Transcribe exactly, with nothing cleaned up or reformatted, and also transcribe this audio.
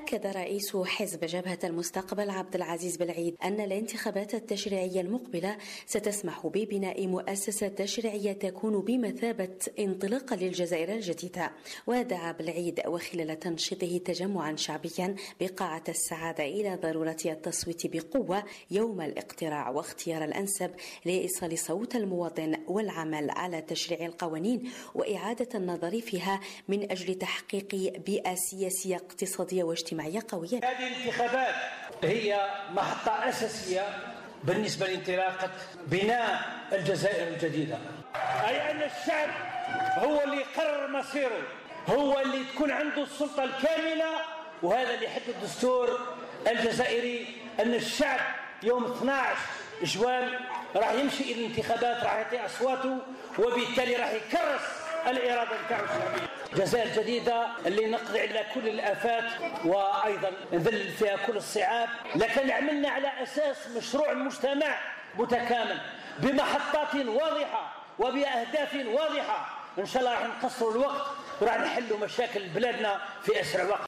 أكد رئيس حزب جبهة المستقبل عبد العزيز بالعيد أن الانتخابات التشريعية المقبلة ستسمح ببناء مؤسسة تشريعية تكون بمثابة انطلاقة للجزائر الجديدة. ودعا بالعيد وخلال تنشيطه تجمعا شعبيا بقاعة السعادة إلى ضرورة التصويت بقوة يوم الاقتراع واختيار الأنسب لإيصال صوت المواطن والعمل على تشريع القوانين وإعادة النظر فيها من أجل تحقيق بيئة سياسية اقتصادية واجتماعية قوية. هذه الانتخابات هي محطة أساسية بالنسبة لانطلاقة بناء الجزائر الجديدة، أي أن الشعب هو اللي يقرر مصيره، هو اللي تكون عنده السلطة الكاملة. وهذا اللي يحدد الدستور الجزائري، أن الشعب يوم اثني عشر جوان راح يمشي إلى الانتخابات، راح يعطي أصواته، وبالتالي راح يكرس الإرادة نتاعو الشعبية. الجزائر الجديدة اللي نقضي على كل الآفات وأيضا نذلل فيها كل الصعاب، لكن عملنا على أساس مشروع مجتمع متكامل بمحطات واضحة وبأهداف واضحة. إن شاء الله راح نقصروا الوقت وراح نحلوا مشاكل بلادنا في أسرع وقت.